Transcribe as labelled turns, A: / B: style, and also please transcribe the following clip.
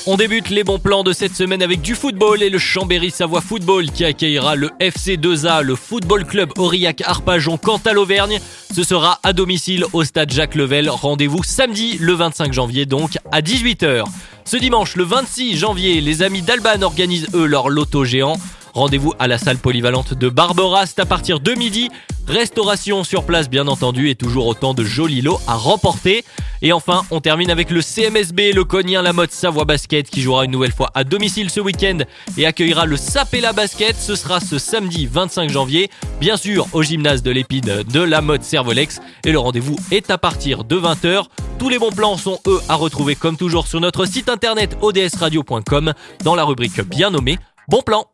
A: On débute les bons plans de cette semaine avec du football et le Chambéry-Savoie Football qui accueillera le FC2A, le Football Club Aurillac-Arpajon quant à l'Auvergne. Ce sera à domicile au stade Jacques Level. Rendez-vous samedi le 25 janvier donc à 18h. Ce dimanche le 26 janvier, les amis d'Alban organisent eux leur loto géant. Rendez-vous à la salle polyvalente de Barberast à partir de midi. Restauration sur place bien entendu et toujours autant de jolis lots à remporter. Et enfin, on termine avec le CMSB, le Cognin-la-Motte Savoie Basket qui jouera une nouvelle fois à domicile ce week-end et accueillera le Sapella Basket. Ce sera ce samedi 25 janvier, bien sûr au gymnase de l'Épide de la Motte Servolex. Et le rendez-vous est à partir de 20h. Tous les bons plans sont eux à retrouver comme toujours sur notre site internet odsradio.com dans la rubrique bien nommée Bon plan.